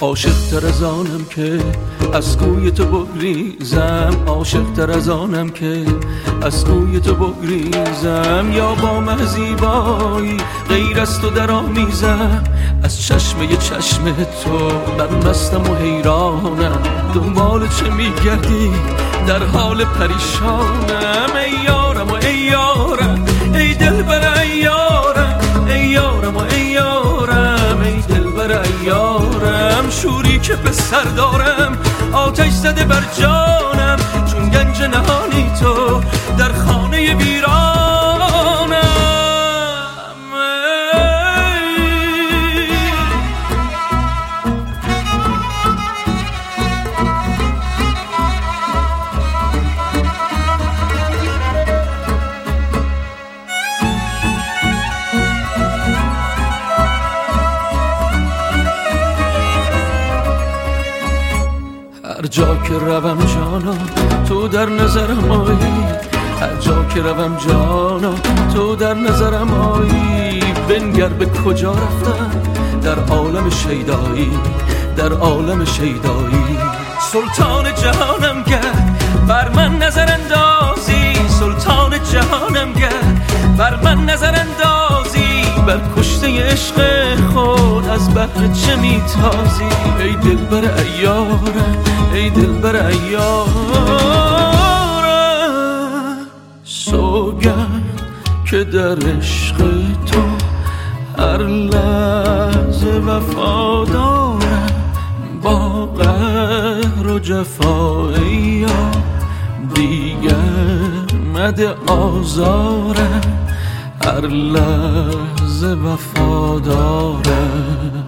عاشق تر از آنم که از کوی تو بگریزم، عاشق تر از آنم که از کوی تو بگریزم، یا با مهزیبایی غیر از تو در آمیزم، از چشم تو برمستم و حیرانم، دنبال چه میگردی در حال پریشانم. ای یارم و ای یارم، ای دلبر ای یارم، ای یارم و ای یارم، ای دلبر ای یارم. شوری که به سر دارم آتش زده بر جانم، چون گنج نهانی تو در خانه ویرانم. هر جا که روم جانا تو در نظرم آیی، هر جا که روم جانا تو در نظرم آیی. بنگر به کجا رفتم در عالم شیدایی، در عالم شیدایی. سلطان جهانم گرد بر من نظر اندازی، سلطان جهانم گرد بر من نظر اندازی. بر کشته عشق خود از بحر چه میتازی؟ ای دلبر عیارم، ای دلبر عیارم. سوگند که در عشق تو هر لحظه وفادارم، با قهر و جفایی دیگر مده آزارم، هر لحظه وفادارم.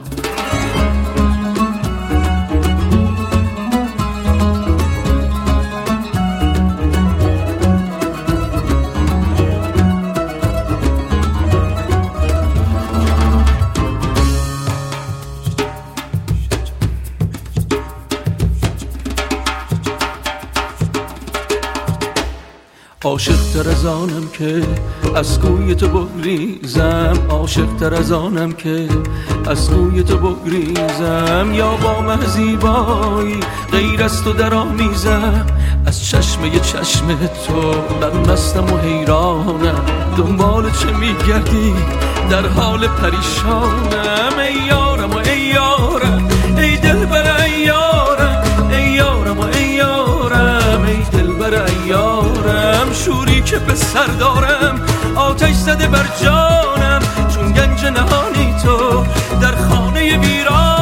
عاشق تر از آنم که از کوی تو بگریزم، عاشق تر از آنم که از کوی تو بگریزم، یا با مهزیبایی غیر از تو در آمیزم، از چشم تو برمستم و حیرانم، دنبال چه میگردی در حال پریشانم. ای یارم و ای یارم، ای دلبر ای یارم، ای یارم و ای یارم، ای دلبر ای یارم. شوری که به سر دارم آتش زده بر جانم، چون گنج نهانی تو در خانه ویران.